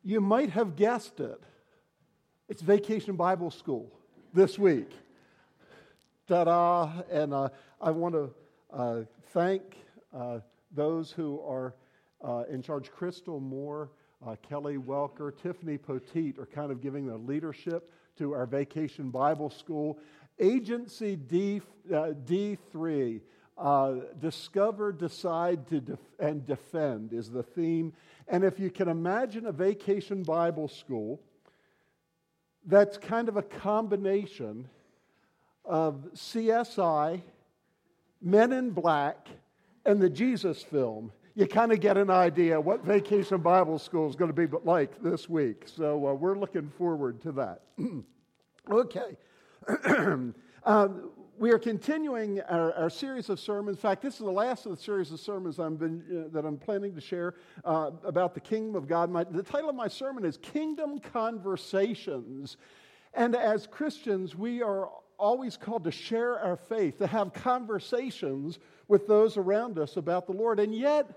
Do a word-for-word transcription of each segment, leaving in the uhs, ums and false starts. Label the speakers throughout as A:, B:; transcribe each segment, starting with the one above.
A: You might have guessed it. It's Vacation Bible School this week. Ta-da! And uh, I want to uh, thank uh, those who are uh, in charge. Crystal Moore, uh, Kelly Welker, Tiffany Poteet are kind of giving the leadership to our Vacation Bible School. Agency D, uh, D three, uh, Discover, Decide, to def- and Defend is the theme. And if you can imagine a Vacation Bible School, that's kind of a combination of C S I, Men in Black, and the Jesus film. You kind of get an idea what Vacation Bible School is going to be like this week. So uh, we're looking forward to that. Okay. uh, we are continuing our, our series of sermons. In fact, this is the last of the series of sermons I'm been, uh, that I'm planning to share uh, about the kingdom of God. My, the title of my sermon is Kingdom Conversations. And as Christians, we are always called to share our faith, to have conversations with those around us about the Lord. And yet,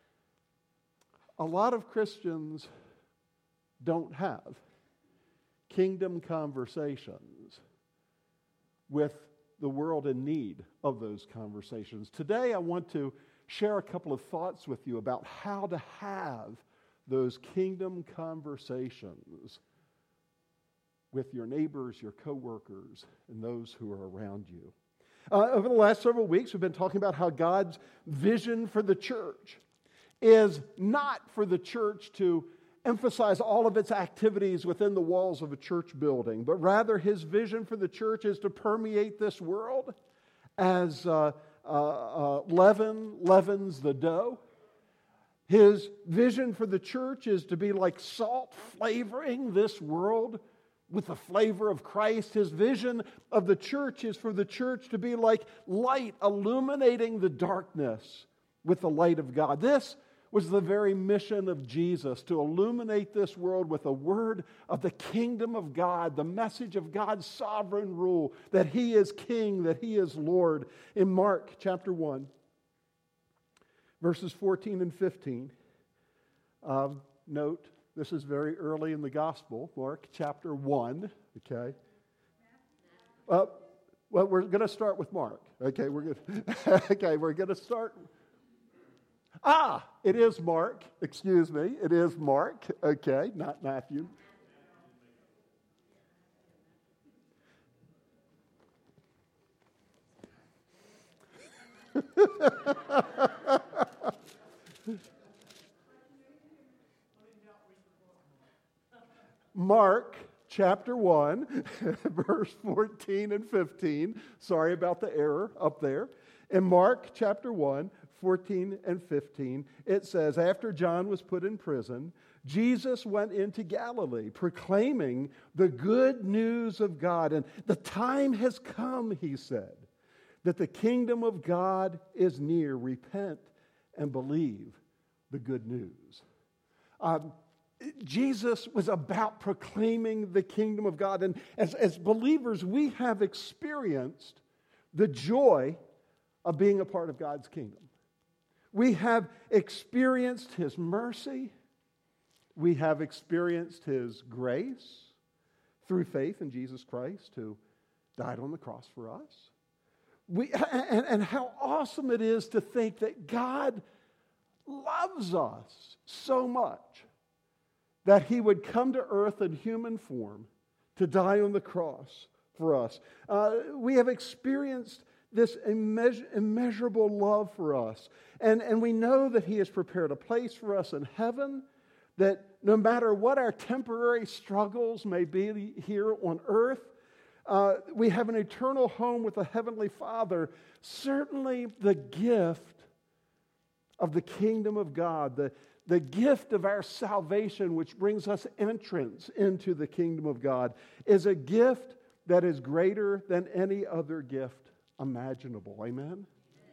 A: a lot of Christians don't have kingdom conversations with the world in need of those conversations. Today, I want to share a couple of thoughts with you about how to have those kingdom conversations with your neighbors, your coworkers, and those who are around you. Uh, over the last several weeks, we've been talking about how God's vision for the church is not for the church to emphasize all of its activities within the walls of a church building, but rather His vision for the church is to permeate this world as uh, uh, uh, leaven leavens the dough. His vision for the church is to be like salt flavoring this world with the flavor of Christ. His vision of the church is for the church to be like light illuminating the darkness with the light of God. This was the very mission of Jesus, to illuminate this world with a word of the kingdom of God, the message of God's sovereign rule, that He is King, that He is Lord. In Mark chapter one, verses fourteen and fifteen, um, note, this is very early in the gospel, Mark chapter one, okay? Uh, well, we're going to start with Mark, okay? We're going okay, we're going to start. Ah, it is Mark, excuse me, it is Mark, okay, not Matthew. Mark chapter one, verse fourteen and fifteen. Sorry about the error up there. In Mark chapter one, fourteen and fifteen, it says, after John was put in prison, Jesus went into Galilee proclaiming the good news of God. And the time has come, He said, that the kingdom of God is near. Repent and believe the good news. Um, Jesus was about proclaiming the kingdom of God. And as, as believers, we have experienced the joy of being a part of God's kingdom. We have experienced His mercy. We have experienced His grace through faith in Jesus Christ, who died on the cross for us. We, and, and how awesome it is to think that God loves us so much that He would come to earth in human form to die on the cross for us. Uh, we have experienced this immeasur- immeasurable love for us. And, and we know that He has prepared a place for us in heaven, that no matter what our temporary struggles may be here on earth, uh, we have an eternal home with the Heavenly Father. Certainly the gift of the kingdom of God, the, the gift of our salvation, which brings us entrance into the kingdom of God, is a gift that is greater than any other gift imaginable. Amen?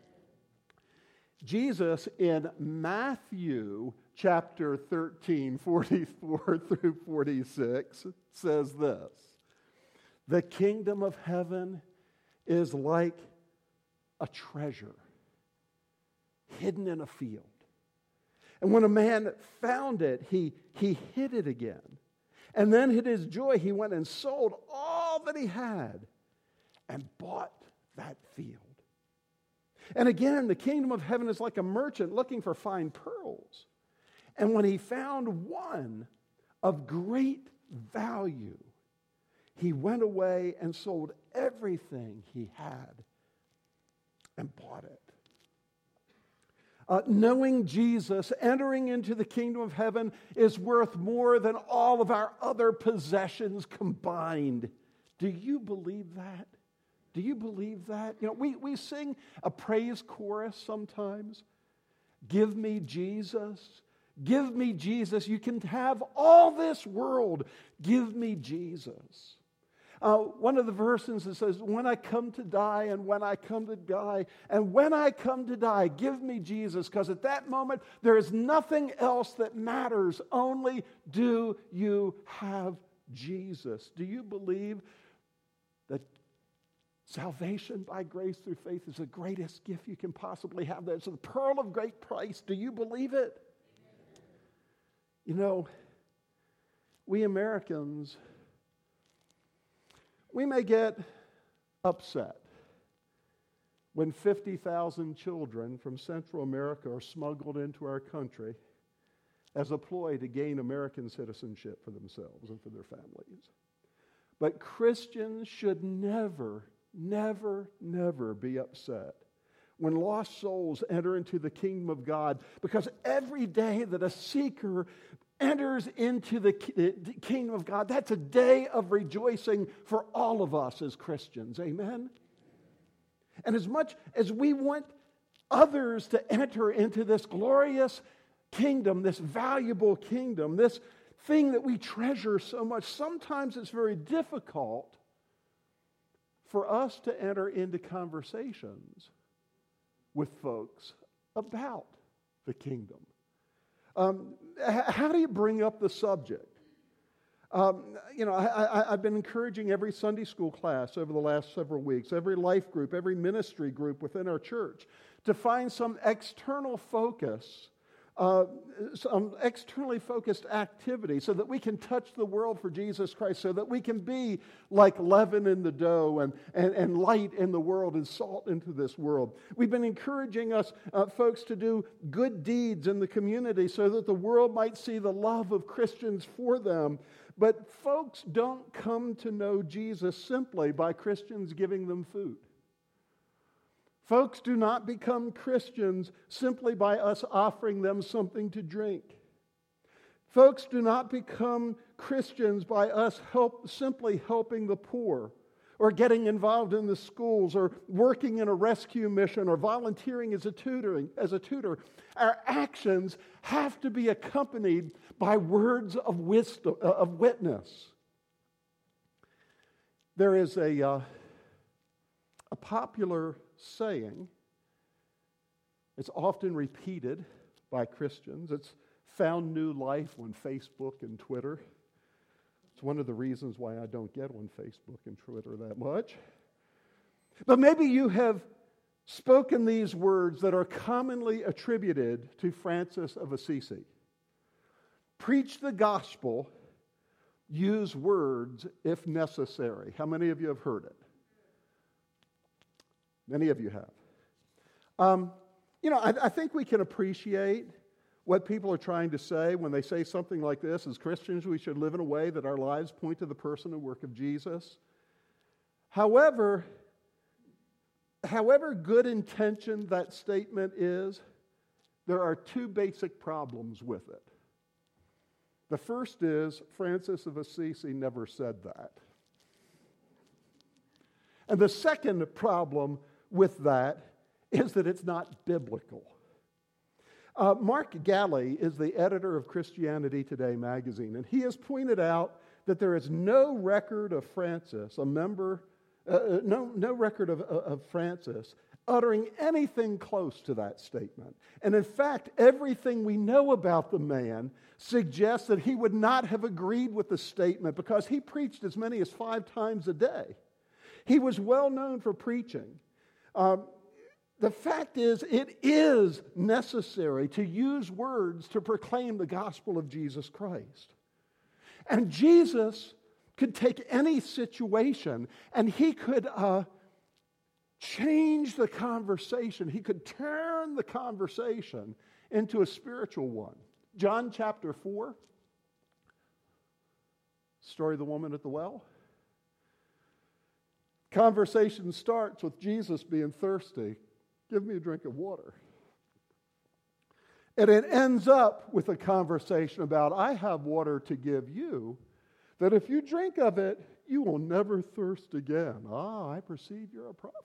A: Jesus in Matthew chapter thirteen, forty-four through forty-six says this: the kingdom of heaven is like a treasure hidden in a field. And when a man found it, he, he hid it again. And then in his joy, he went and sold all that he had and bought that field. And again, the kingdom of heaven is like a merchant looking for fine pearls. And when he found one of great value, he went away and sold everything he had and bought it. Uh, knowing Jesus, entering into the kingdom of heaven is worth more than all of our other possessions combined. Do you believe that? Do you believe that? You know, we, we sing a praise chorus sometimes. Give me Jesus. Give me Jesus. You can have all this world. Give me Jesus. Uh, one of the verses that says, when I come to die and when I come to die and when I come to die, give me Jesus, because at that moment there is nothing else that matters. Only do you have Jesus. Do you believe that salvation by grace through faith is the greatest gift you can possibly have? That's the pearl of great price. Do you believe it? You know, we Americans, we may get upset when fifty thousand children from Central America are smuggled into our country as a ploy to gain American citizenship for themselves and for their families. But Christians should never, never, never be upset when lost souls enter into the kingdom of God, because every day that a seeker enters into the kingdom of God, that's a day of rejoicing for all of us as Christians. Amen? And as much as we want others to enter into this glorious kingdom, this valuable kingdom, this thing that we treasure so much, sometimes it's very difficult for us to enter into conversations with folks about the kingdom. Um, how do you bring up the subject? Um, you know, I, I, I've been encouraging every Sunday school class over the last several weeks, every life group, every ministry group within our church, to find some external focus, uh, some externally focused activity so that we can touch the world for Jesus Christ, so that we can be like leaven in the dough and, and, and light in the world and salt into this world. We've been encouraging us uh, folks to do good deeds in the community so that the world might see the love of Christians for them. But folks don't come to know Jesus simply by Christians giving them food. Folks do not become Christians simply by us offering them something to drink. Folks do not become Christians by us help, simply helping the poor, or getting involved in the schools, or working in a rescue mission, or volunteering as a tutoring as a tutor. Our actions have to be accompanied by words of wisdom, uh, of witness. There is a uh, a popular saying. It's often repeated by Christians. It's found new life on Facebook and Twitter. It's one of the reasons why I don't get on Facebook and Twitter that much. But maybe you have spoken these words that are commonly attributed to Francis of Assisi. Preach the gospel, use words if necessary. How many of you have heard it? Many of you have. Um, you know, I, I think we can appreciate what people are trying to say when they say something like this. As Christians, we should live in a way that our lives point to the person and work of Jesus. However, however good intentioned that statement is, there are two basic problems with it. The first is Francis of Assisi never said that. And the second problem with that is that it's not biblical. Uh, Mark Galli is the editor of Christianity Today magazine, and he has pointed out that there is no record of Francis, a member, uh, no, no record of, of Francis uttering anything close to that statement. And in fact, everything we know about the man suggests that he would not have agreed with the statement, because he preached as many as five times a day. He was well known for preaching. Um, the fact is, it is necessary to use words to proclaim the gospel of Jesus Christ. And Jesus could take any situation and he could uh, change the conversation. He could turn the conversation into a spiritual one. John chapter four, story of the woman at the well. Conversation starts with Jesus being thirsty. Give me a drink of water. And it ends up with a conversation about, I have water to give you, that if you drink of it, you will never thirst again. Ah, I perceive you're a prophet.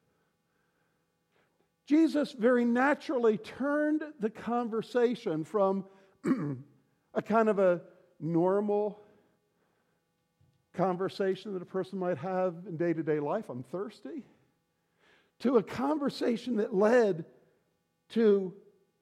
A: Jesus very naturally turned the conversation from a kind of a normal conversation that a person might have in day-to-day life, I'm thirsty, to a conversation that led to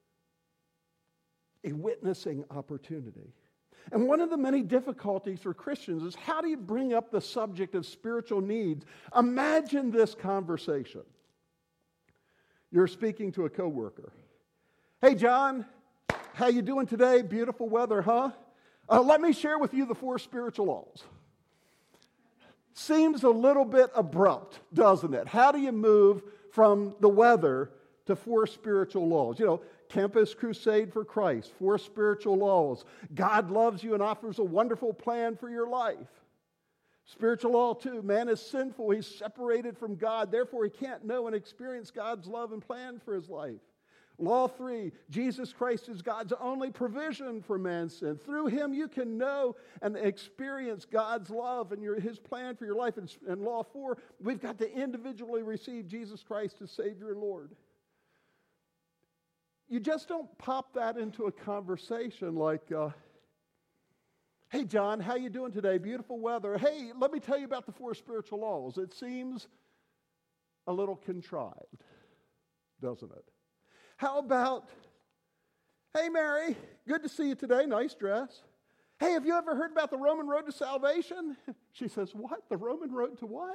A: a witnessing opportunity. And one of the many difficulties for Christians is, how do you bring up the subject of spiritual needs? Imagine this conversation. You're speaking to a coworker. Hey, John, how you doing today? Beautiful weather, huh? Uh, let me share with you the four spiritual laws. Seems a little bit abrupt, doesn't it? How do you move from the weather to four spiritual laws? You know, Campus Crusade for Christ, four spiritual laws. God loves you and offers a wonderful plan for your life. Spiritual law two, man is sinful, he's separated from God, therefore he can't know and experience God's love and plan for his life. Law three, Jesus Christ is God's only provision for man's sin. Through him you can know and experience God's love and your, his plan for your life. And, and law four, we've got to individually receive Jesus Christ as Savior and Lord. You just don't pop that into a conversation like, uh, hey, John, how you doing today? Beautiful weather. Hey, let me tell you about the four spiritual laws. It seems a little contrived, doesn't it? How about, hey, Mary, good to see you today. Nice dress. Hey, have you ever heard about the Roman road to salvation? She says, what? The Roman road to what?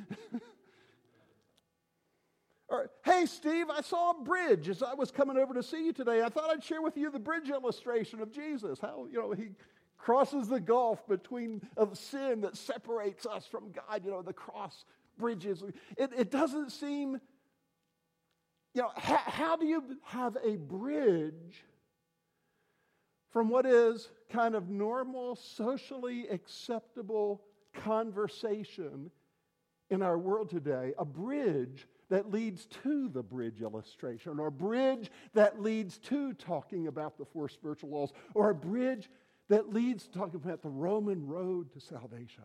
A: Or, hey, Steve, I saw a bridge as I was coming over to see you today. I thought I'd share with you the bridge illustration of Jesus. How, you know, he crosses the gulf between of sin that separates us from God. You know, the cross bridges. It, it doesn't seem, you know, how, how do you have a bridge from what is kind of normal, socially acceptable conversation in our world today, a bridge that leads to the bridge illustration, or a bridge that leads to talking about the four spiritual laws, or a bridge that leads to talking about the Roman road to salvation?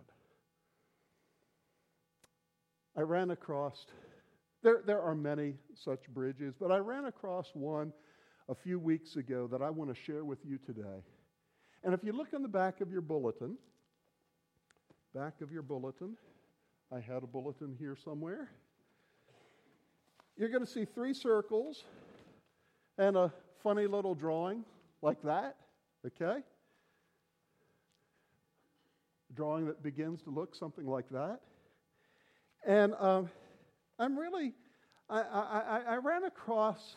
A: I ran across, there, there are many such bridges, but I ran across one a few weeks ago that I want to share with you today. And if you look on the back of your bulletin, back of your bulletin, I had a bulletin here somewhere. You're going to see three circles and a funny little drawing like that, okay? A drawing that begins to look something like that. And um, I'm really, I, I, I ran across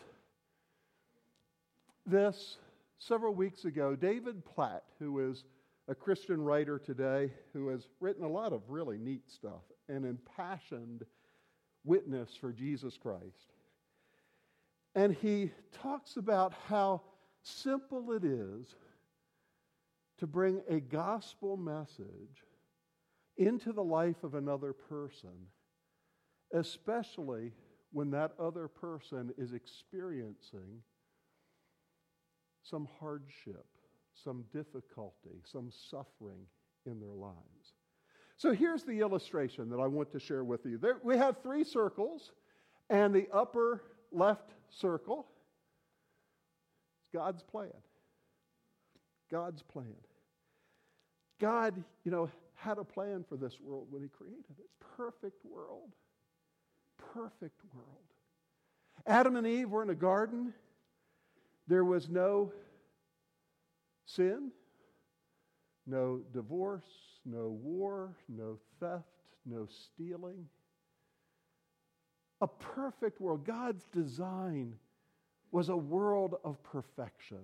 A: this several weeks ago. David Platt, who is a Christian writer today, who has written a lot of really neat stuff and impassioned witness for Jesus Christ. And he talks about how simple it is to bring a gospel message into the life of another person, especially when that other person is experiencing some hardship, some difficulty, some suffering in their lives. So here's the illustration that I want to share with you. There, we have three circles, and the upper left circle is God's plan. God's plan. God, you know, had a plan for this world when he created it. Perfect world. Perfect world. Adam and Eve were in a garden. There was no sin, no divorce, no war, no theft, no stealing. a perfect world. God's design was a world of perfection.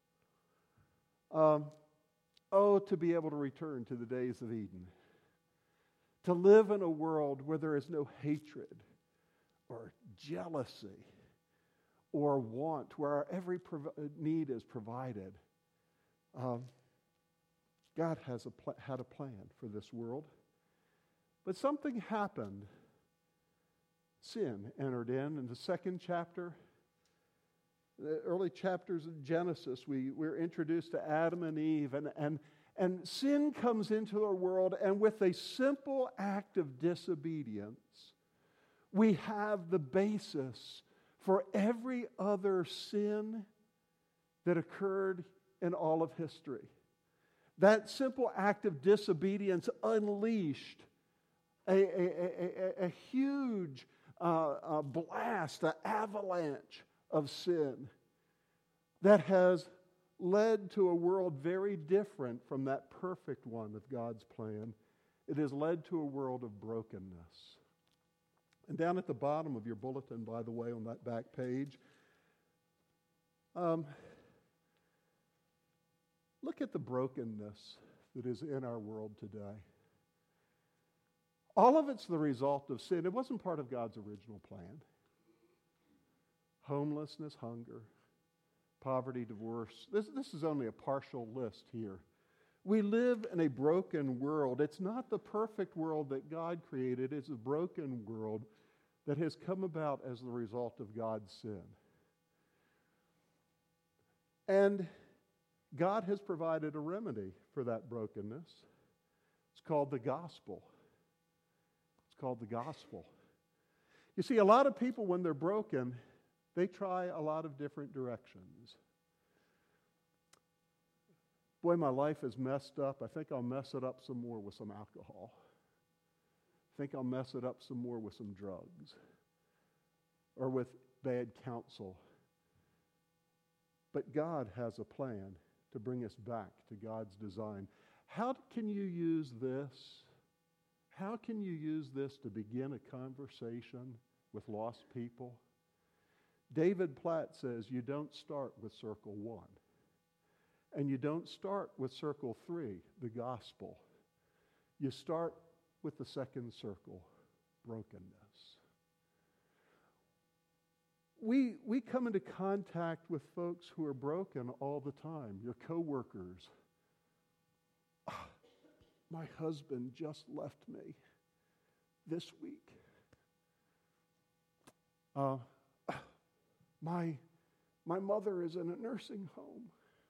A: Um, oh, to be able to return to the days of Eden. To live in a world where there is no hatred or jealousy or want, where our every prov- need is provided. Um, God has a pl- had a plan for this world. But something happened. Sin entered in. In the second chapter, the early chapters of Genesis, we, we're introduced to Adam and Eve, and, and, and sin comes into our world, and with a simple act of disobedience, we have the basis for every other sin that occurred in all of history. That simple act of disobedience unleashed a, a, a, a, a huge uh, a blast, an avalanche of sin that has led to a world very different from that perfect one of God's plan. It has led to a world of brokenness. And down at the bottom of your bulletin, by the way, on that back page, um, look at the brokenness that is in our world today. All of it's the result of sin. It wasn't part of God's original plan. Homelessness, hunger, poverty, divorce. This, this is only a partial list here. We live in a broken world. It's not the perfect world that God created. It's a broken world that has come about as the result of God's sin. And God has provided a remedy for that brokenness. It's called the gospel. It's called the gospel. You see, a lot of people, when they're broken, they try a lot of different directions. Boy, my life is messed up. I think I'll mess it up some more with some alcohol. I think I'll mess it up some more with some drugs or with bad counsel. But God has a plan to bring us back to God's design. How can you use this? How can you use this to begin a conversation with lost people? David Platt says you don't start with circle one. And you don't start with circle three, the gospel. You start with the second circle, brokenness. We, we come into contact with folks who are broken all the time. Your coworkers. Ah, my husband just left me this week. Uh, my, my mother is in a nursing home.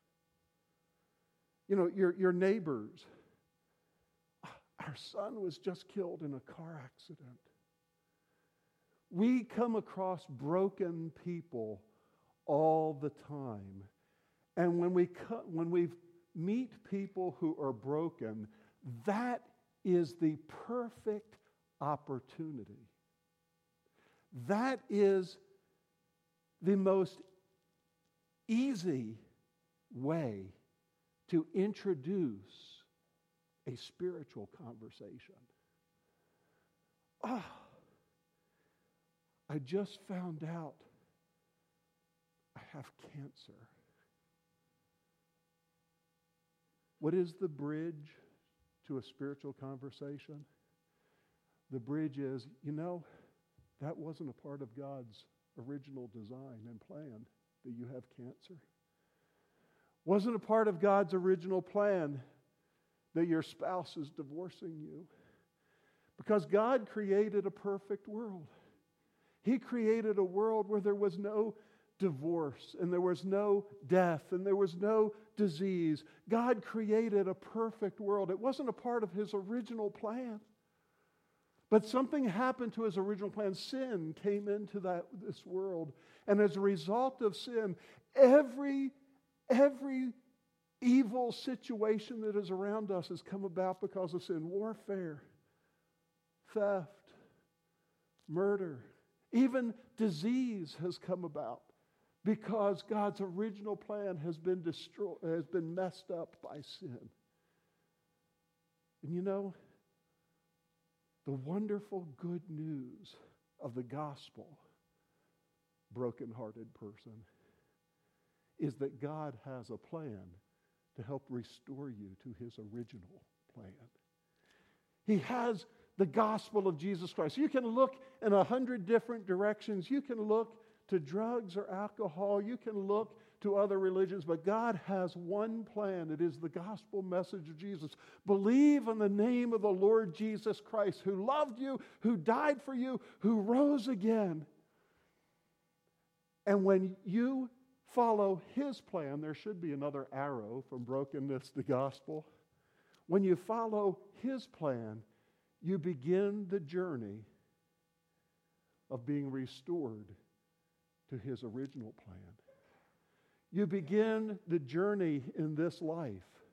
A: You know, your, your neighbors. Our son was just killed in a car accident. We come across broken people all the time. And when we, co- when we meet people who are broken, that is the perfect opportunity. That is the most easy way to introduce a spiritual conversation. Ah, I just found out I have cancer. What is the bridge to a spiritual conversation? The bridge is, you know, that wasn't a part of God's original design and plan that you have cancer. Wasn't a part of God's original plan that your spouse is divorcing you. Because God created a perfect world. He created a world where there was no divorce and there was no death and there was no disease. God created a perfect world. It wasn't a part of His original plan. But something happened to His original plan. Sin came into that, this world. And as a result of sin, every Every evil situation that is around us has come about because of sin. Warfare, theft, murder, even disease has come about because God's original plan has been destroyed, has been messed up by sin. And you know, the wonderful good news of the gospel, brokenhearted person, is that God has a plan to help restore you to his original plan. He has the gospel of Jesus Christ. You can look in a hundred different directions. You can look to drugs or alcohol. You can look to other religions, but God has one plan. It is the gospel message of Jesus. Believe in the name of the Lord Jesus Christ, who loved you, who died for you, who rose again. And when you follow his plan, there should be another arrow from brokenness to gospel. When you follow his plan, you begin the journey of being restored to his original plan. You begin the journey in this life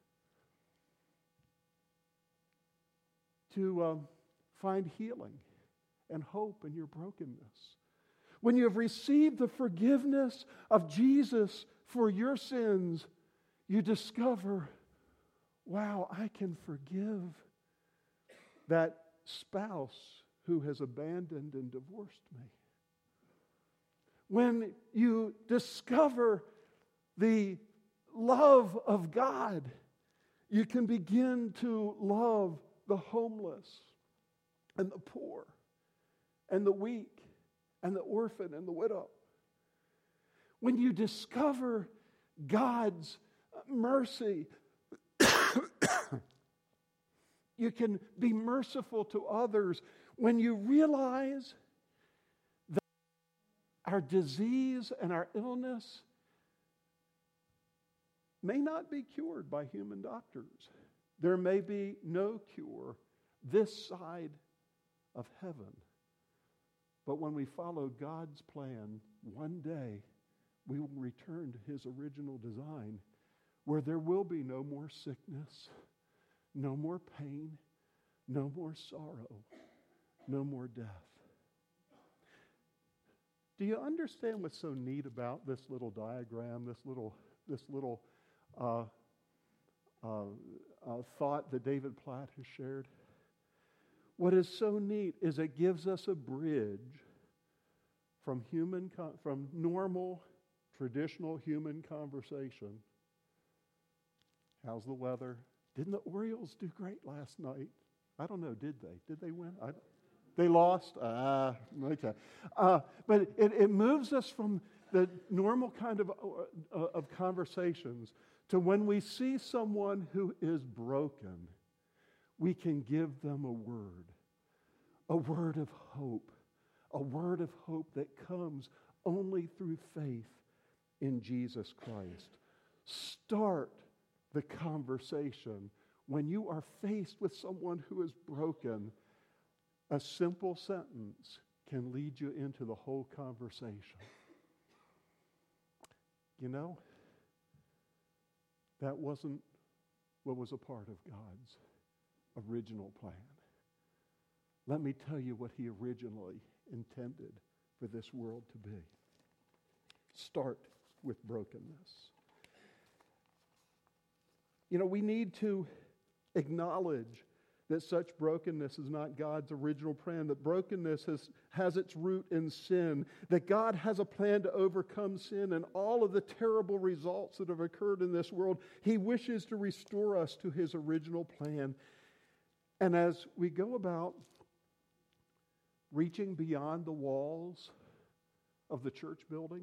A: to um, find healing and hope in your brokenness. When you have received the forgiveness of Jesus for your sins, you discover, wow, I can forgive that spouse who has abandoned and divorced me. When you discover the love of God, you can begin to love the homeless and the poor and the weak and the orphan and the widow. When you discover God's mercy, you can be merciful to others. When you realize that our disease and our illness may not be cured by human doctors. There may be no cure this side of heaven. But when we follow God's plan, one day we will return to his original design, where there will be no more sickness, no more pain, no more sorrow, no more death. Do you understand what's so neat about this little diagram, this little, this little uh, uh, uh, thought that David Platt has shared? What is so neat is it gives us a bridge from human, con- from normal, traditional human conversation. How's the weather? Didn't the Orioles do great last night? I don't know, did they? Did they win? I, they lost? Ah, okay. Uh, but it, it moves us from the normal kind of, uh, of conversations to when we see someone who is broken, we can give them a word, a word of hope, a word of hope that comes only through faith in Jesus Christ. Start the conversation. When you are faced with someone who is broken, a simple sentence can lead you into the whole conversation. You know, that wasn't what was a part of God's original plan. Let me tell you what he originally intended for this world to be. Start with brokenness. You know, we need to acknowledge that such brokenness is not God's original plan, that brokenness has, has its root in sin, that God has a plan to overcome sin and all of the terrible results that have occurred in this world. He wishes to restore us to his original plan. And as we go about reaching beyond the walls of the church building,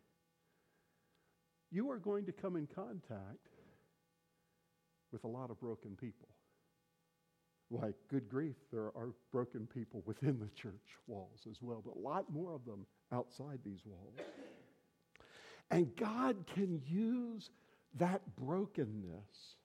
A: you are going to come in contact with a lot of broken people. Like, good grief, there are broken people within the church walls as well, but a lot more of them outside these walls. And God can use that brokenness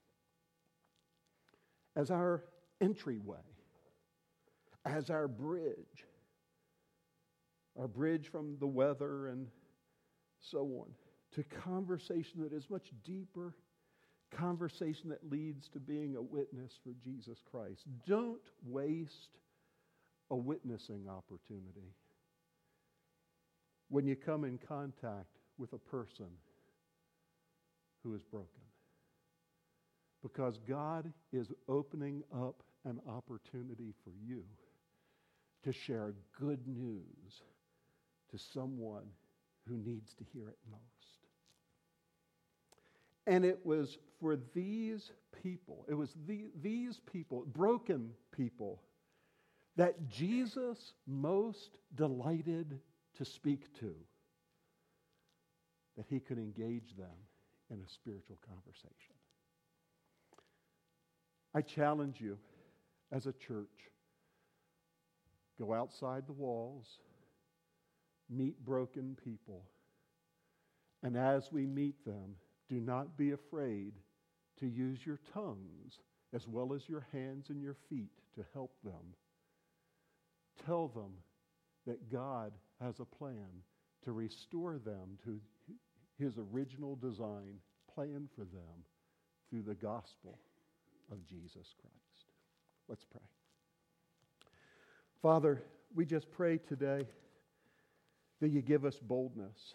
A: as our entryway, as our bridge, our bridge from the weather and so on, to conversation that is much deeper, conversation that leads to being a witness for Jesus Christ. Don't waste a witnessing opportunity when you come in contact with a person who is broken. Because God is opening up an opportunity for you to share good news to someone who needs to hear it most. And it was for these people, it was the, these people, broken people, that Jesus most delighted to speak to, that he could engage them in a spiritual conversation. I challenge you as a church, go outside the walls, meet broken people, and as we meet them, do not be afraid to use your tongues as well as your hands and your feet to help them. Tell them that God has a plan to restore them to his original design, plan for them through the gospel of Jesus Christ. Let's pray. Father, we just pray today that you give us boldness.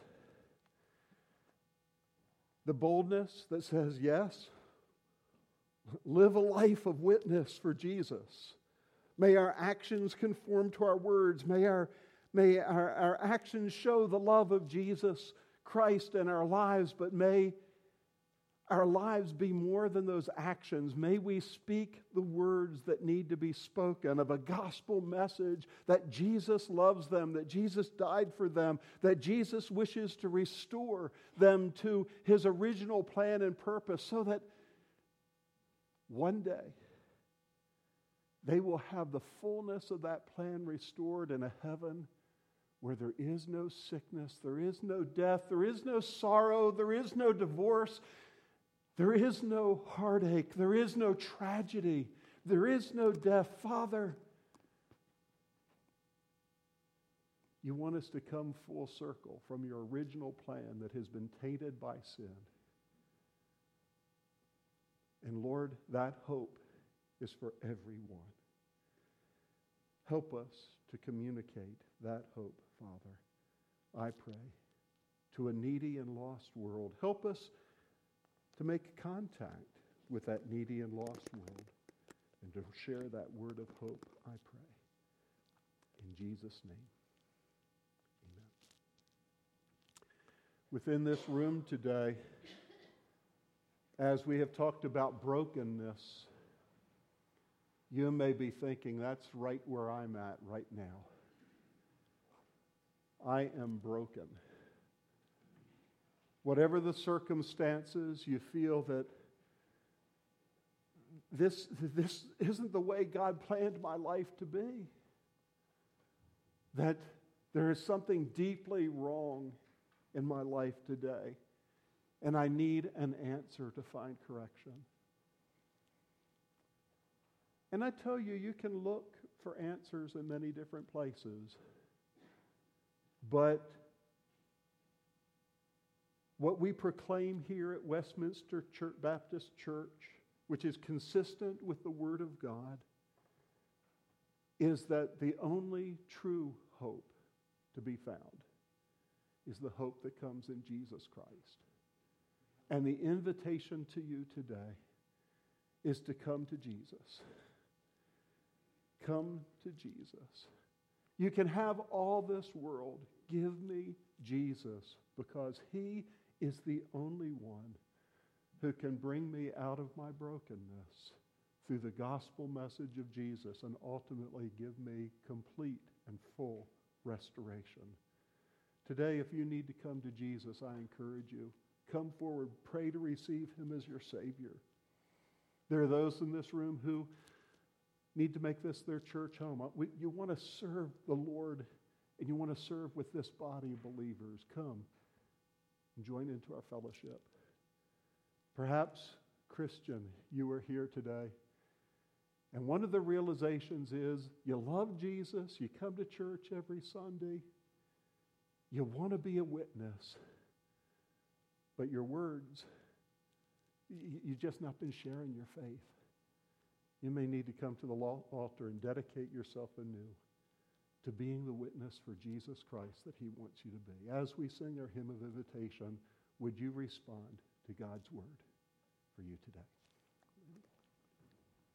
A: The boldness that says, yes, live a life of witness for Jesus. May our actions conform to our words. May our, may our, our actions show the love of Jesus Christ in our lives, but may our lives be more than those actions. May we speak the words that need to be spoken of a gospel message that Jesus loves them, that Jesus died for them, that Jesus wishes to restore them to his original plan and purpose so that one day they will have the fullness of that plan restored in a heaven where there is no sickness, there is no death, there is no sorrow, there is no divorce, there is no heartache, there is no tragedy, there is no death. Father, you want us to come full circle from your original plan that has been tainted by sin. And Lord, that hope is for everyone. Help us to communicate that hope, Father, I pray, to a needy and lost world. Help us to make contact with that needy and lost world and to share that word of hope, I pray. In Jesus' name, amen. Within this room today, as we have talked about brokenness, you may be thinking, that's right where I'm at right now. I am broken. Whatever the circumstances, you feel that this, this isn't the way God planned my life to be. That there is something deeply wrong in my life today, and I need an answer to find correction. And I tell you, you can look for answers in many different places. But what we proclaim here at Westminster Church, Baptist Church, which is consistent with the Word of God, is that the only true hope to be found is the hope that comes in Jesus Christ. And the invitation to you today is to come to Jesus. Come to Jesus. You can have all this world. Give me Jesus, because he is the only one who can bring me out of my brokenness through the gospel message of Jesus and ultimately give me complete and full restoration. Today, if you need to come to Jesus, I encourage you, come forward, pray to receive him as your Savior. There are those in this room who need to make this their church home. You want to serve the Lord and you want to serve with this body of believers. Come and join into our fellowship. Perhaps, Christian, you are here today, and one of the realizations is you love Jesus, you come to church every Sunday, you want to be a witness, but your words, you've just not been sharing your faith. You may need to come to the altar and dedicate yourself anew to being the witness for Jesus Christ that he wants you to be. As we sing our hymn of invitation, would you respond to God's word for you today?